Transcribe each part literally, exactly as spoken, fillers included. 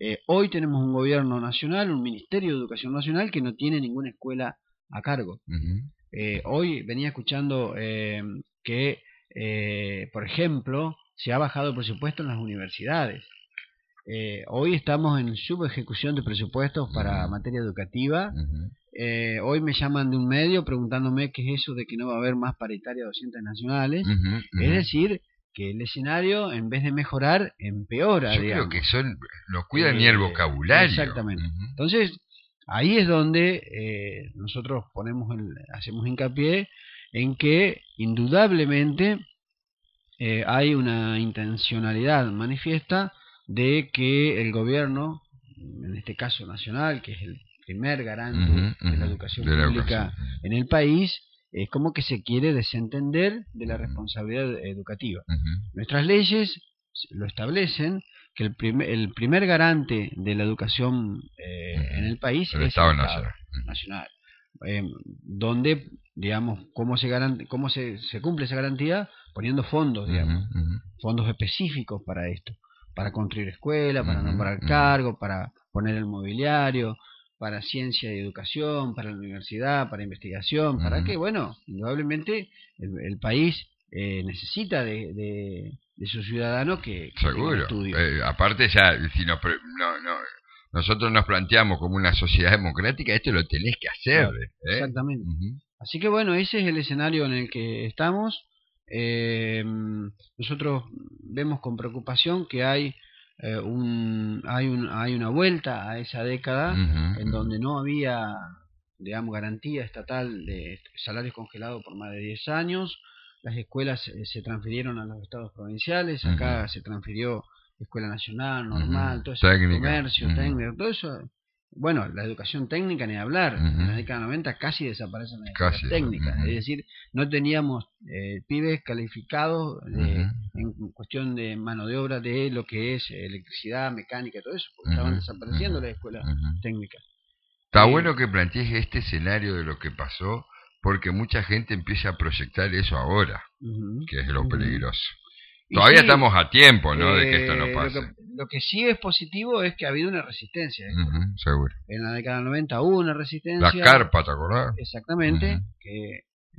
Eh, hoy tenemos un gobierno nacional, un Ministerio de Educación Nacional que no tiene ninguna escuela a cargo. Uh-huh. Eh, hoy venía escuchando eh, que, eh, por ejemplo, se ha bajado el presupuesto en las universidades. Eh, hoy estamos en subejecución de presupuestos para Uh-huh. materia educativa. Uh-huh. Eh, hoy me llaman de un medio preguntándome qué es eso de que no va a haber más paritaria docentes nacionales. Uh-huh. Uh-huh. Es decir, que el escenario, en vez de mejorar, empeora. Yo digamos. creo que son no cuidan eh, ni el vocabulario. Exactamente. Uh-huh. Entonces, ahí es donde eh, nosotros ponemos el, hacemos hincapié en que indudablemente eh, hay una intencionalidad manifiesta de que el gobierno, en este caso nacional, que es el primer garante uh-huh, uh-huh, de la educación de la pública educación. en el país, es como que se quiere desentender de la responsabilidad educativa. Uh-huh. Nuestras leyes lo establecen, que el primer, el primer garante de la educación eh, uh-huh. en el país el es Estado el Estado Nacional, nacional. Eh, donde, digamos, cómo se garante, cómo se, se cumple esa garantía, poniendo fondos, digamos, uh-huh, uh-huh. fondos específicos para esto, para construir escuelas, para uh-huh, nombrar uh-huh. cargos, para poner el mobiliario, para ciencia y educación, para la universidad, para investigación, uh-huh. para que, bueno, indudablemente el, el país eh, necesita de, de, de sus ciudadanos que, que seguro estudio. Eh, aparte ya si nos pre- no, no, nosotros nos planteamos como una sociedad democrática, esto lo tenés que hacer. Claro, ¿eh? Exactamente. Uh-huh. Así que bueno, ese es el escenario en el que estamos. Eh, nosotros vemos con preocupación que hay eh, un hay un hay una vuelta a esa década uh-huh. en donde no había, digamos, garantía estatal de salarios congelados por más de diez años. Las escuelas eh, se transfirieron a los estados provinciales. Acá uh-huh. se transfirió Escuela Nacional, Normal, uh-huh. todo eso, comercio, uh-huh. técnico, todo eso. Bueno, la educación técnica ni hablar. Uh-huh. En la década noventa casi desaparecen las escuelas casi, técnicas. Uh-huh. Es decir, no teníamos eh, pibes calificados de, uh-huh. en cuestión de mano de obra de lo que es electricidad, mecánica y todo eso, porque uh-huh. estaban desapareciendo uh-huh. las escuelas uh-huh. técnicas. Está eh, bueno que plantees este escenario de lo que pasó, porque mucha gente empieza a proyectar eso ahora, uh-huh. que es lo uh-huh. peligroso. Todavía sí, estamos a tiempo, ¿no? Eh, de que esto no pase. Lo que, lo que sí es positivo es que ha habido una resistencia. Uh-huh, seguro. En la década noventa hubo una resistencia. La carpa, ¿te acordás? Exactamente. Uh-huh. Que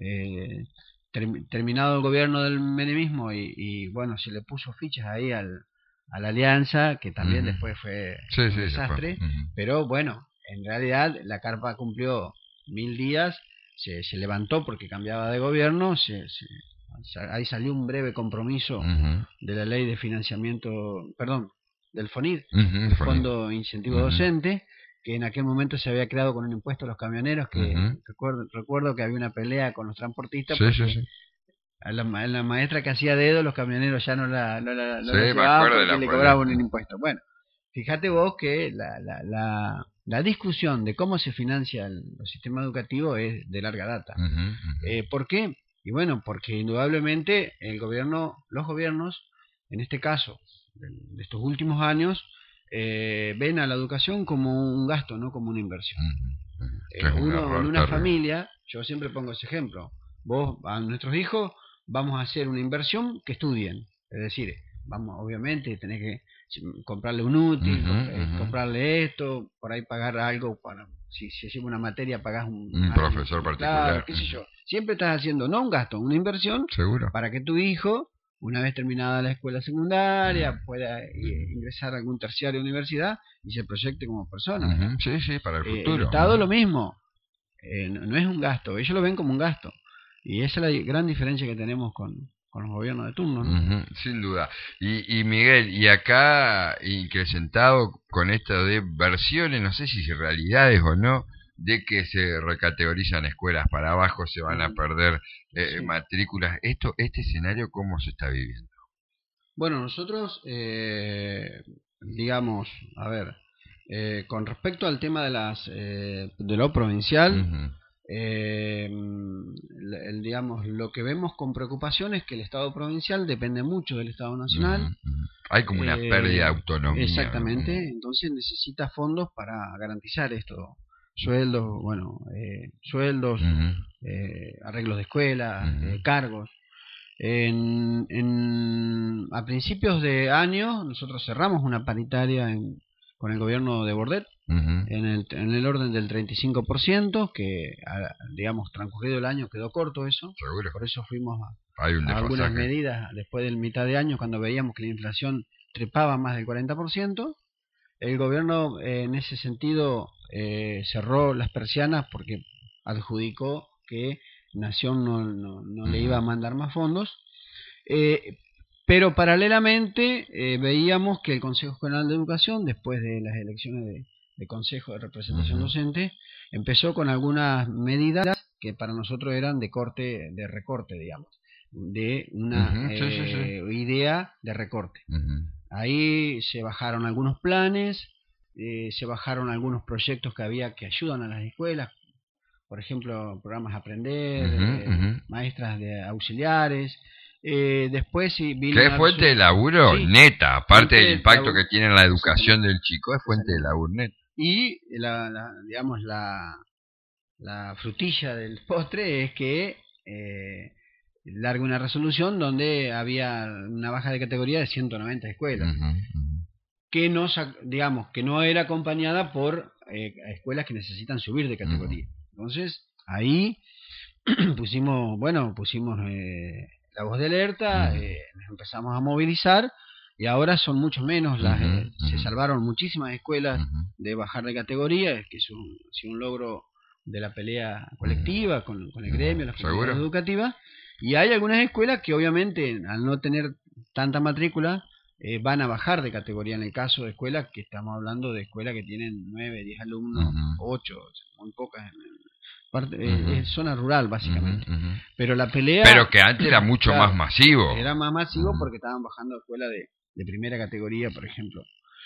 eh, ter, terminado el gobierno del menemismo y, y bueno, se le puso fichas ahí al, a la alianza, que también uh-huh. después fue sí, un sí, desastre. Uh-huh. Pero bueno, en realidad la carpa cumplió mil días, se, se levantó porque cambiaba de gobierno, se... se ahí salió un breve compromiso uh-huh. de la ley de financiamiento, perdón, del FONID, uh-huh, el Fondo Incentivo uh-huh. Docente, que en aquel momento se había creado con un impuesto a los camioneros, que uh-huh. recuerdo, recuerdo que había una pelea con los transportistas, sí, porque sí, sí. A, la, a la maestra que hacía dedo, los camioneros ya no la, no la, no sí, la llevaban porque la le cobraban un impuesto. Bueno, fíjate vos que la, la, la, la discusión de cómo se financia el, el sistema educativo es de larga data. Uh-huh, uh-huh. Eh, ¿Por qué? Y bueno, porque indudablemente el gobierno, los gobiernos, en este caso, de, de estos últimos años, eh, ven a la educación como un gasto, no como una inversión. Uh-huh. Eh, uno en una familia, yo siempre pongo ese ejemplo, vos a nuestros hijos vamos a hacer una inversión que estudien, es decir, vamos, obviamente tenés que comprarle un útil, uh-huh, comp- uh-huh. comprarle esto, por ahí pagar algo para, si se lleva una materia pagás un, un algo, profesor particular, claro, qué sé yo. Siempre estás haciendo no un gasto, una inversión. Seguro. Para que tu hijo, una vez terminada la escuela secundaria, uh-huh. pueda uh-huh. ingresar a algún terciario de universidad y se proyecte como persona. Uh-huh. Sí, sí, para el futuro. Eh, el Estado uh-huh. lo mismo, eh, no, no es un gasto, ellos lo ven como un gasto. Y esa es la gran diferencia que tenemos con, con los gobiernos de turno, ¿no? Uh-huh, sin duda. Y, y Miguel, y acá incrementado con esto de versiones, no sé si realidades o no, de que se recategorizan escuelas para abajo, se van a perder eh, sí. matrículas. Esto, este escenario, ¿cómo se está viviendo? Bueno, nosotros, eh, digamos, a ver, eh, con respecto al tema de las eh, de lo provincial, uh-huh. Eh, el, el, digamos, lo que vemos con preocupación es que el Estado provincial depende mucho del Estado nacional. Uh-huh. Hay como una eh, pérdida de autonomía. Exactamente, uh-huh. entonces necesita fondos para garantizar esto. Sueldos, bueno, eh, sueldos, uh-huh. eh, arreglos de escuela, uh-huh. eh, cargos. En, en, a principios de año nosotros cerramos una paritaria en, con el gobierno de Bordet, uh-huh. en, el, en el orden del treinta y cinco por ciento, que, digamos, transcurrido el año quedó corto eso. Seguro. Por eso fuimos a, Hay un a algunas desfasaje. medidas después del mitad de año, cuando veíamos que la inflación trepaba más del cuarenta por ciento. El gobierno, eh, en ese sentido, eh, cerró las persianas porque adjudicó que Nación no, no, no uh-huh. le iba a mandar más fondos. Eh, pero paralelamente eh, veíamos que el Consejo General de Educación, después de las elecciones de, de Consejo de Representación uh-huh. Docente, empezó con algunas medidas que para nosotros eran de corte, de recorte, digamos, de una uh-huh. sí, eh, sí, sí. idea de recorte. Uh-huh. Ahí se bajaron algunos planes, eh, se bajaron algunos proyectos que había que ayudan a las escuelas, por ejemplo, programas Aprender, uh-huh, eh, uh-huh. maestras de auxiliares. Eh, después sí vino ¿Qué es fuente de laburo? Sí, neta, aparte del impacto laburo. que tiene en la educación del chico, es fuente de laburo neta. Y la, la digamos la, la frutilla del postre es que eh, larga una resolución donde había una baja de categoría de ciento noventa escuelas, uh-huh, uh-huh. que no, digamos, que no era acompañada por eh, escuelas que necesitan subir de categoría. Uh-huh. Entonces, ahí pusimos, bueno, pusimos eh, la voz de alerta, uh-huh. eh, nos empezamos a movilizar y ahora son mucho menos, las, uh-huh. eh, uh-huh. se salvaron muchísimas escuelas uh-huh. de bajar de categoría, que es un, es un logro de la pelea colectiva uh-huh. con, con el gremio, las comunidades educativas, y hay algunas escuelas que obviamente al no tener tanta matrícula eh, van a bajar de categoría. En el caso de escuelas que estamos hablando de escuelas que tienen nueve, diez alumnos, uh-huh. ocho, muy pocas en el parte, uh-huh. es zona rural básicamente, uh-huh, uh-huh. pero la pelea, pero que antes era mucho claro, más masivo, era más masivo uh-huh. porque estaban bajando escuelas de, de primera categoría, por ejemplo.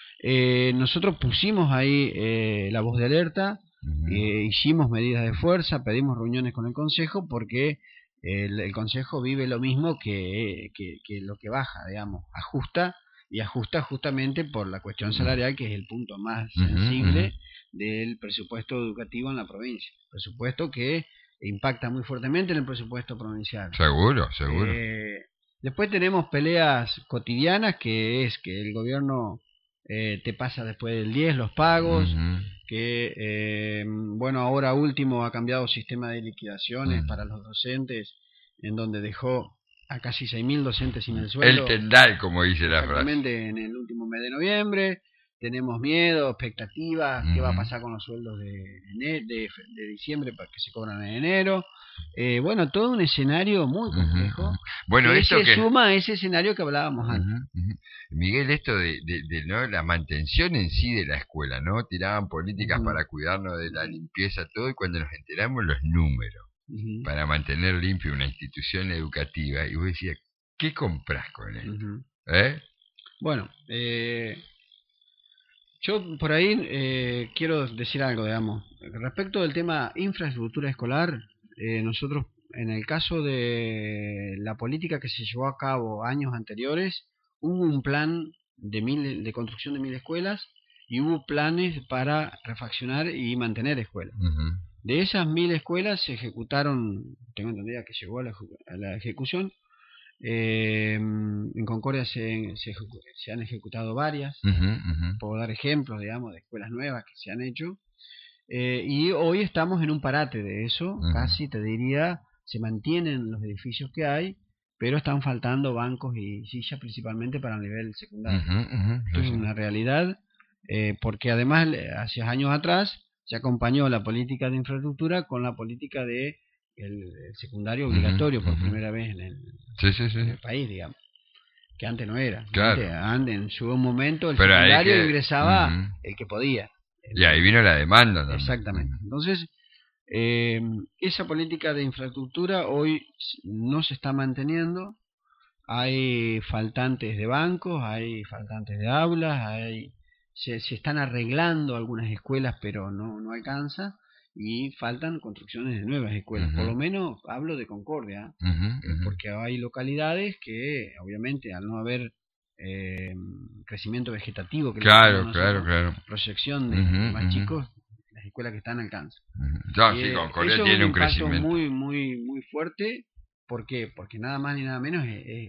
Eh, nosotros pusimos ahí eh, la voz de alerta, uh-huh. eh, hicimos medidas de fuerza, pedimos reuniones con el consejo porque el, el consejo vive lo mismo que, que, que lo que baja, digamos, ajusta y ajusta justamente por la cuestión salarial, que es el punto más sensible uh-huh, uh-huh. del presupuesto educativo en la provincia. Presupuesto que impacta muy fuertemente en el presupuesto provincial. Seguro, seguro. Eh, después tenemos peleas cotidianas, que es que el gobierno eh, te pasa después del diez los pagos, uh-huh. que, eh, bueno, ahora último ha cambiado sistema de liquidaciones uh-huh. para los docentes, en donde dejó a casi seis mil docentes sin el sueldo. El tendal, como dice la frase. Exactamente, en el último mes de noviembre. Tenemos miedo, expectativas, uh-huh. qué va a pasar con los sueldos de, de, de diciembre para que se cobran en enero. Eh, bueno, todo un escenario muy complejo. Uh-huh. Bueno, que eso se que suma a ese escenario que hablábamos uh-huh. antes. Uh-huh. Miguel, esto de, de, de no la mantención en sí de la escuela, ¿no? Tiraban políticas uh-huh. para cuidarnos de la limpieza, todo, y cuando nos enteramos los números uh-huh. para mantener limpia una institución educativa, y vos decías, ¿qué compras con esto? Uh-huh. ¿Eh? Bueno, eh... yo por ahí eh, quiero decir algo, digamos. Respecto del tema infraestructura escolar, eh, nosotros, en el caso de la política que se llevó a cabo años anteriores, hubo un plan de, mil, de construcción de mil escuelas y hubo planes para refaccionar y mantener escuelas. Uh-huh. De esas mil escuelas se ejecutaron, tengo entendido que llegó a la, a la ejecución, Eh, en Concordia se, se, se han ejecutado varias, uh-huh, uh-huh. puedo dar ejemplos, digamos, de escuelas nuevas que se han hecho, eh, y hoy estamos en un parate de eso, uh-huh. casi te diría, se mantienen los edificios que hay, pero están faltando bancos y sillas principalmente para el nivel secundario. Uh-huh, uh-huh, Esto es una realidad, eh, porque además hace años atrás se acompañó la política de infraestructura con la política de El, el secundario obligatorio uh-huh, por uh-huh. primera vez en el, sí, sí, sí. en el país, digamos, que antes no era. Claro. Antes, antes, en su momento el Pero secundario que, ingresaba uh-huh. el que podía. El, y ahí vino la demanda también. Exactamente. Entonces, eh, esa política de infraestructura hoy no se está manteniendo. Hay faltantes de bancos, hay faltantes de aulas, hay se, se están arreglando algunas escuelas, pero no, no alcanza. Y faltan construcciones de nuevas escuelas, uh-huh. por lo menos hablo de Concordia, uh-huh, uh-huh. porque hay localidades que obviamente al no haber eh, crecimiento vegetativo, que claro, claro, claro. proyección de uh-huh, más uh-huh. chicos, las escuelas que están alcanzan. Uh-huh. No, sí, Concordia tiene un, un crecimiento muy, muy, muy fuerte, ¿por qué? Porque nada más ni nada menos es, es,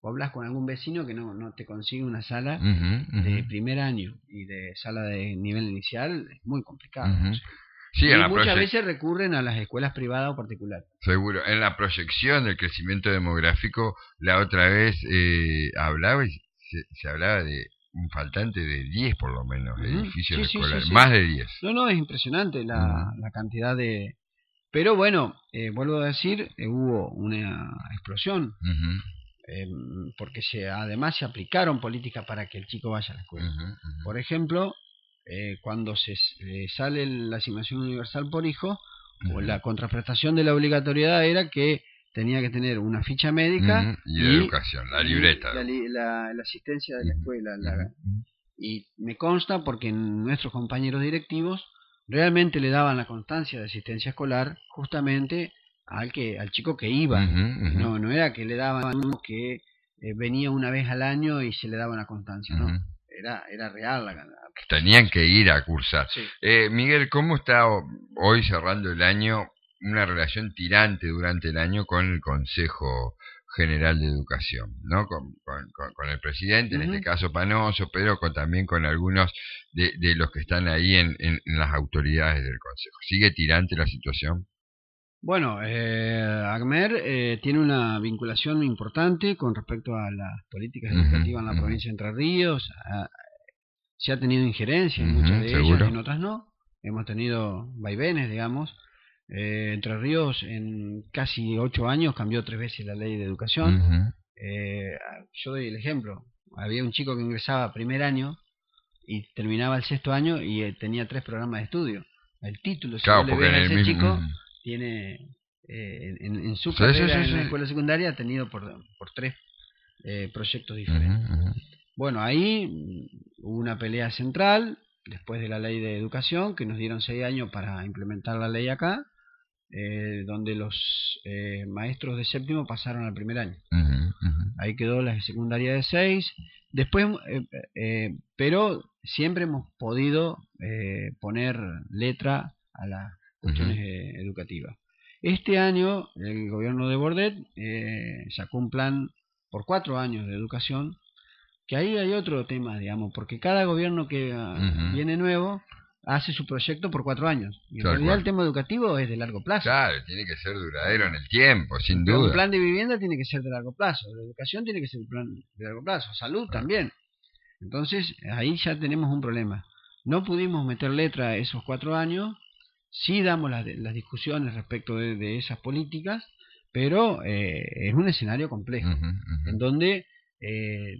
o hablas con algún vecino que no, no te consigue una sala uh-huh, uh-huh. de primer año y de sala de nivel inicial, es muy complicado. Uh-huh. ¿No? Sí, y en la muchas proyec- veces recurren a las escuelas privadas o particulares. Seguro. En la proyección del crecimiento demográfico, la otra vez eh, hablaba y se, se hablaba de un faltante de diez por lo menos Uh-huh. edificios sí, sí, escolares, sí, sí. más de diez. No, no, es impresionante la, Uh-huh. la cantidad de... Pero bueno, eh, vuelvo a decir, eh, hubo una explosión. Uh-huh. Eh, porque se, además se aplicaron políticas para que el chico vaya a la escuela. Uh-huh, uh-huh. Por ejemplo, eh, cuando se eh, sale la asignación universal por hijo, uh-huh. o la contraprestación de la obligatoriedad era que tenía que tener una ficha médica uh-huh. y, y de educación, la libreta. La, la, la asistencia de la escuela. Uh-huh. La, y me consta porque nuestros compañeros directivos realmente le daban la constancia de asistencia escolar justamente al que al chico que iba. Uh-huh, uh-huh. No, no era que le daban uno que eh, venía una vez al año y se le daba una constancia, uh-huh. no. Era, era real la, la tenían que ir a cursar. Sí. Eh, Miguel, ¿cómo está hoy cerrando el año una relación tirante durante el año con el Consejo General de Educación, ¿no? Con, con, con, con el presidente, uh-huh. en este caso Panoso, pero con, también con algunos de, de los que están ahí en, en, en las autoridades del Consejo? ¿Sigue tirante la situación? Bueno, eh, ACMER eh, tiene una vinculación importante con respecto a las políticas educativas uh-huh, en la uh-huh. provincia de Entre Ríos. A, se ha tenido injerencia en uh-huh, muchas de ¿seguro? ellas, en otras no. Hemos tenido vaivenes, digamos. Eh, Entre Ríos en casi ocho años cambió tres veces la ley de educación. Uh-huh. Eh, yo doy el ejemplo. Había un chico que ingresaba primer año y terminaba el sexto año y eh, tenía tres programas de estudio. El título, si claro, no le ves a ese mismo... chico... tiene eh, en, en su sí, carrera sí, sí, en la escuela secundaria ha tenido por, por tres eh, proyectos diferentes. Uh-huh, uh-huh. Bueno, ahí hubo una pelea central después de la ley de educación que nos dieron seis años para implementar la ley acá, eh, donde los eh, maestros de séptimo pasaron al primer año. Uh-huh, uh-huh. Ahí quedó la secundaria de seis. Después, eh, eh, pero siempre hemos podido eh, poner letra a la cuestiones uh-huh. educativas. Este año el gobierno de Bordet eh, sacó un plan por cuatro años de educación, que ahí hay otro tema, digamos, porque cada gobierno que uh, uh-huh. viene nuevo hace su proyecto por cuatro años. Y en Tal realidad cual. El tema educativo es de largo plazo. Claro, tiene que ser duradero en el tiempo, sin Pero duda. Un plan de vivienda tiene que ser de largo plazo, la educación tiene que ser un plan de largo plazo, salud uh-huh. también. Entonces ahí ya tenemos un problema. No pudimos meter letra a esos cuatro años. Sí damos las, las discusiones respecto de, de esas políticas, pero eh, es un escenario complejo, uh-huh, uh-huh. en donde eh,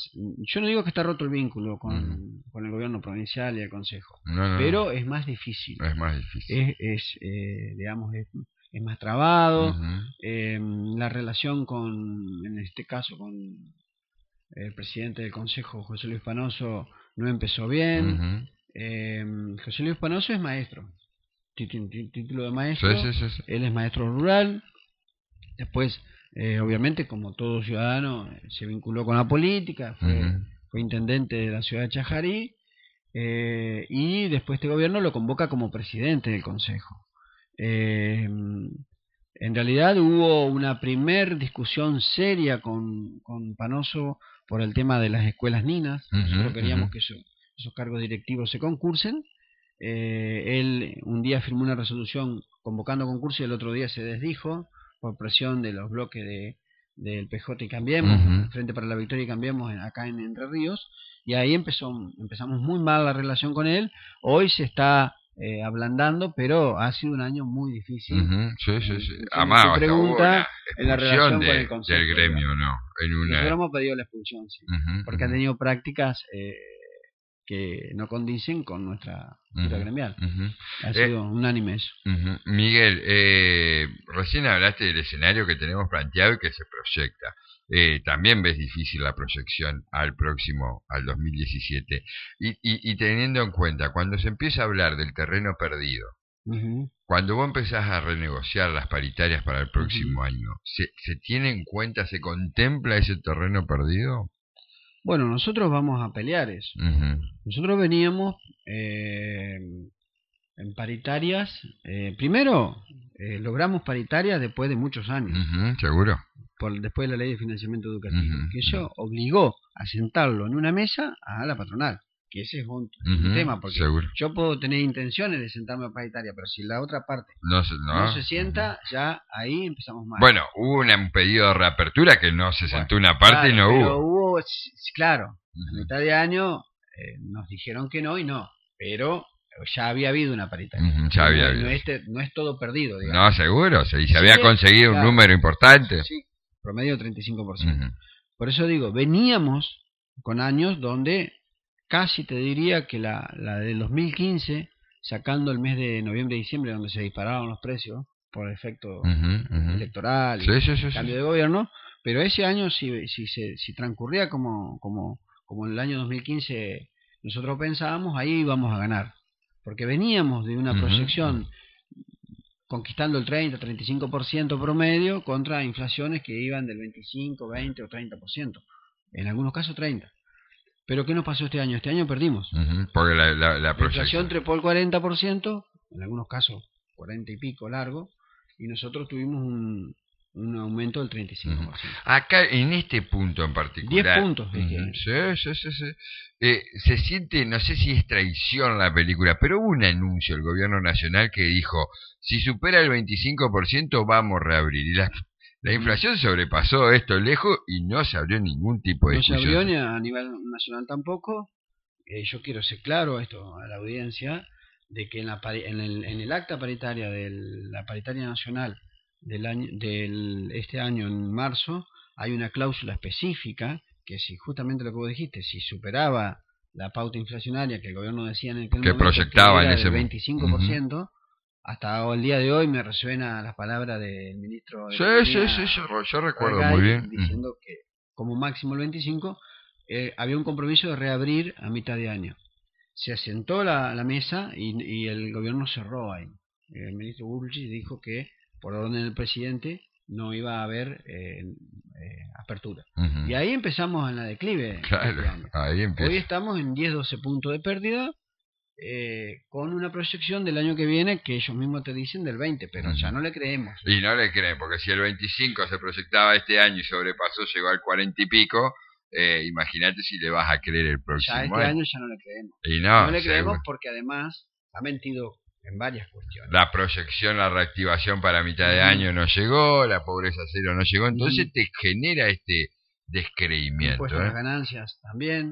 yo no digo que está roto el vínculo con, uh-huh. con el gobierno provincial y el consejo, no, no, pero no. es más difícil. Es más difícil. Es, es eh, digamos, es, es más trabado, uh-huh. eh, la relación con, en este caso, con el presidente del consejo, José Luis Panoso, no empezó bien. Uh-huh. eh, José Luis Panoso es maestro. Título de maestro, sí, sí, sí, sí. Él es maestro rural, después eh, obviamente como todo ciudadano se vinculó con la política, fue, uh-huh. fue intendente de la ciudad de Chajarí eh, y después este gobierno lo convoca como presidente del consejo. Eh, en realidad hubo una primer discusión seria con, con Panoso por el tema de las escuelas ninas, uh-huh, nosotros queríamos uh-huh. que eso, esos cargos directivos se concursen. Eh, él un día firmó una resolución convocando concurso y el otro día se desdijo por presión de los bloques de del P J y Cambiemos, uh-huh. Frente para la Victoria y Cambiemos en, acá en Entre Ríos, y ahí empezó empezamos muy mal la relación con él. Hoy se está eh, ablandando, pero ha sido un año muy difícil. Uh-huh. Sí, sí, sí. Eh, Amado, pregunta en la relación de, con el consejo del gremio, ¿no? En una... Nosotros hemos pedido la expulsión, sí, uh-huh, porque uh-huh. han tenido prácticas eh, que no condicen con nuestra cultura uh-huh, gremial. Uh-huh. Ha sido eh, unánime eso. Uh-huh. Miguel, eh, recién hablaste del escenario que tenemos planteado y que se proyecta. Eh, también ves difícil la proyección al próximo, al dos mil diecisiete. Y, y, y teniendo en cuenta, cuando se empieza a hablar del terreno perdido, uh-huh. cuando vos empezás a renegociar las paritarias para el próximo uh-huh. año, ¿se, ¿se tiene en cuenta, se contempla ese terreno perdido? Bueno, nosotros vamos a pelear eso. Uh-huh. Nosotros veníamos eh, en paritarias. Eh, primero, eh, logramos paritarias después de muchos años. Uh-huh, seguro. por después de la ley de financiamiento educativo, Uh-huh. que eso obligó a sentarlo en una mesa a la patronal, que ese es un, Uh-huh. un tema, porque Seguro. yo puedo tener intenciones de sentarme a paritaria, pero si la otra parte No se, no. no se sienta, uh-huh. ya ahí empezamos mal. Bueno, hubo una, un pedido de reapertura que no se bueno, sentó una parte claro, y no pero hubo. hubo, claro, Uh-huh. a mitad de año eh, nos dijeron que no y no, pero ya había habido una paritaria. Uh-huh. Ya había no, habido. No, este, no es todo perdido, digamos. No, seguro, sí, se sí, había conseguido claro. un número importante. Sí, promedio treinta y cinco por ciento. Uh-huh. Por eso digo, veníamos con años donde casi te diría que la, la del dos mil quince, sacando el mes de noviembre y diciembre, donde se dispararon los precios por efecto uh-huh, uh-huh. electoral y sí, sí, sí, cambio sí. de gobierno, pero ese año si, si, se, si transcurría como, como, como en el año dos mil quince nosotros pensábamos, ahí íbamos a ganar, porque veníamos de una uh-huh. proyección conquistando el treinta, treinta y cinco por ciento promedio contra inflaciones que iban del veinticinco, veinte o treinta por ciento, en algunos casos treinta. Pero ¿qué nos pasó este año? Este año perdimos. Uh-huh, porque la, la, la, la inflación trepó el cuarenta por ciento, en algunos casos cuarenta y pico largo, y nosotros tuvimos un, un aumento del treinta y cinco por ciento. Uh-huh. Acá, en este punto en particular... diez puntos. Uh-huh. Sí, sí, sí. sí. Eh, se siente, no sé si es traición la película, pero hubo un anuncio del gobierno nacional que dijo, si supera el veinticinco por ciento vamos a reabrir. Y la, la inflación sobrepasó esto lejos y no se abrió ningún tipo de no discusión. No se abrió ni a nivel nacional tampoco. Eh, yo quiero ser claro esto a la audiencia, de que en, la, en, el, en el acta paritaria de la paritaria nacional del año, del este año en marzo, hay una cláusula específica que si justamente lo que vos dijiste, si superaba la pauta inflacionaria que el gobierno decía en aquel que momento, proyectaba que era en ese del veinticinco por ciento, uh-huh. hasta el día de hoy me resuena las palabras del ministro de sí, sí, sí, yo, yo recuerdo Argay, muy bien diciendo uh-huh. que como máximo el veinticinco eh, había un compromiso de reabrir a mitad de año. Se asentó la, la mesa y, y el gobierno cerró ahí. El ministro Bullrich dijo que por orden del presidente no iba a haber eh, eh, apertura. Uh-huh. Y ahí empezamos en la declive. Claro, ahí empieza. Hoy estamos en diez, doce puntos de pérdida, eh, con una proyección del año que viene que ellos mismos te dicen del veinte, pero uh-huh. ya no le creemos. Y no le creen, porque si el veinticinco se proyectaba este año y sobrepasó, llegó al cuarenta y pico, eh, imagínate si le vas a creer el próximo ya este año. año ya no le creemos. Y no, no le creemos seguro. Porque además ha mentido en varias cuestiones. La proyección, la reactivación para mitad de uh-huh. año no llegó, la pobreza cero no llegó, entonces uh-huh. te genera este descreimiento. Impuesto ¿eh? a las ganancias también.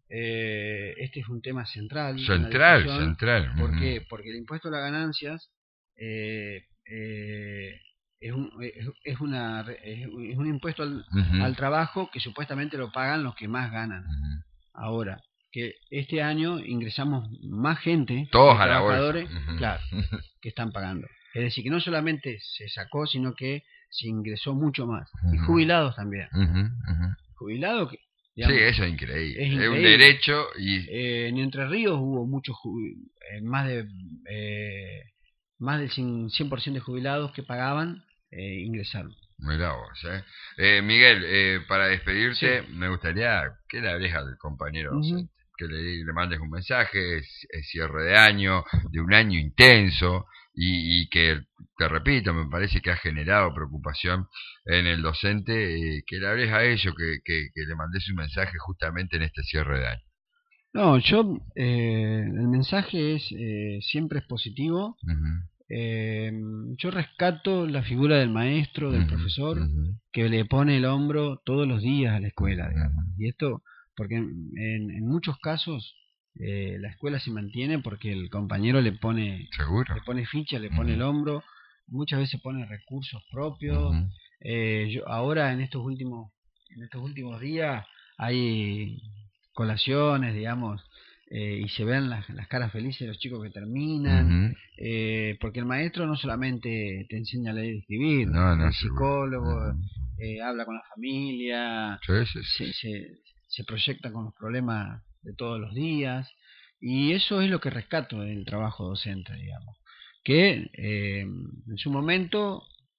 Eh, este es un tema central. Central, central. ¿Por uh-huh. qué? Porque el impuesto a las ganancias eh, eh, es, un, es, es, una, es un impuesto al, uh-huh. al trabajo que supuestamente lo pagan los que más ganan. Uh-huh. Ahora, que este año ingresamos más gente, todos a trabajadores, la bolsa. Uh-huh. Claro, que están pagando. Es decir, que no solamente se sacó, sino que se ingresó mucho más. Uh-huh. Y jubilados también. Uh-huh. Uh-huh. Jubilados que... Digamos, sí, eso es increíble. Es, increíble. Es un derecho y... Eh, en Entre Ríos hubo muchos, eh, más de eh, más del cien por ciento de jubilados que pagaban, eh, ingresaron. Mirá vos, eh. Eh, Miguel, eh, para despedirte, sí. me gustaría que le hables al compañero docente, uh-huh. que le, le mandes un mensaje, es, es cierre de año, de un año intenso, y, y que, te repito, me parece que ha generado preocupación en el docente, eh, que le hables a ellos, que, que, que le mandes un mensaje justamente en este cierre de año. No, yo, eh, el mensaje es, eh, siempre es positivo. Uh-huh. Eh, yo rescato la figura del maestro, del uh-huh, profesor, uh-huh. que le pone el hombro todos los días a la escuela, digamos. Y esto, porque en, en muchos casos eh, la escuela se mantiene porque el compañero le pone, ¿seguro? Le pone ficha, le pone uh-huh. el hombro, muchas veces pone recursos propios. Uh-huh. Eh, yo ahora en estos últimos, en estos últimos días hay colaciones, digamos. Eh, y se ven las, las caras felices de los chicos que terminan, uh-huh. eh, porque el maestro no solamente te enseña a leer y escribir, no, no, el psicólogo uh-huh. eh, habla con la familia, sí, sí, sí. Se, se, se proyecta con los problemas de todos los días, y eso es lo que rescato del trabajo docente, digamos, que eh, en su momento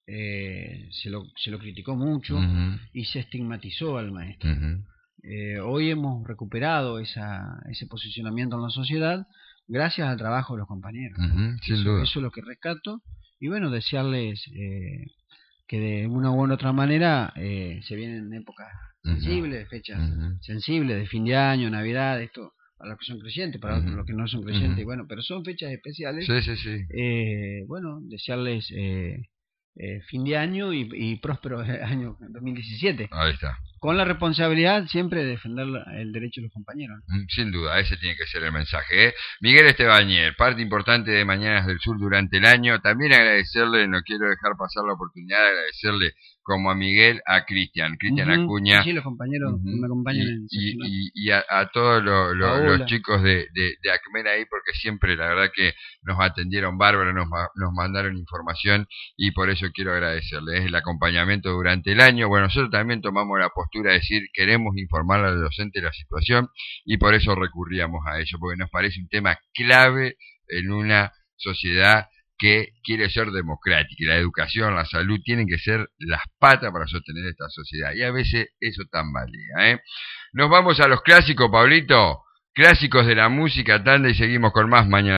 eh, se, lo, se lo criticó mucho uh-huh. y se estigmatizó al maestro. Uh-huh. Eh, hoy hemos recuperado esa, ese posicionamiento en la sociedad gracias al trabajo de los compañeros. Uh-huh, sin eso, duda. Eso es lo que rescato. Y bueno, desearles eh, que de una u otra manera eh, se vienen épocas sensibles, uh-huh. fechas uh-huh. sensibles de fin de año, Navidad, esto para los que son creyentes, para uh-huh. los que no son creyentes, uh-huh. bueno, pero son fechas especiales. Sí, sí, sí. Eh, bueno, desearles eh, eh, fin de año y, y próspero año dos mil diecisiete. Ahí está. Con la responsabilidad siempre de defender el derecho de los compañeros. Sin duda, ese tiene que ser el mensaje. ¿eh? Miguel Estebañez, parte importante de Mañanas del Sur durante el año. También agradecerle, no quiero dejar pasar la oportunidad de agradecerle como a Miguel, a Cristian, Cristian uh-huh. Acuña. Sí, los compañeros uh-huh. que me acompañan y, en y, y, y a, a todos lo, lo, los chicos de, de, de ACMER ahí, porque siempre la verdad que nos atendieron bárbaro, nos, nos mandaron información y por eso quiero agradecerles el acompañamiento durante el año. Bueno, nosotros también tomamos la postura de decir queremos informar al docente de la situación y por eso recurríamos a ello, porque nos parece un tema clave en una sociedad que quiere ser democrática y la educación, la salud tienen que ser las patas para sostener esta sociedad y a veces eso tambalea, ¿eh? Nos vamos a los clásicos, Pablito, clásicos de la música tanda y seguimos con más mañana.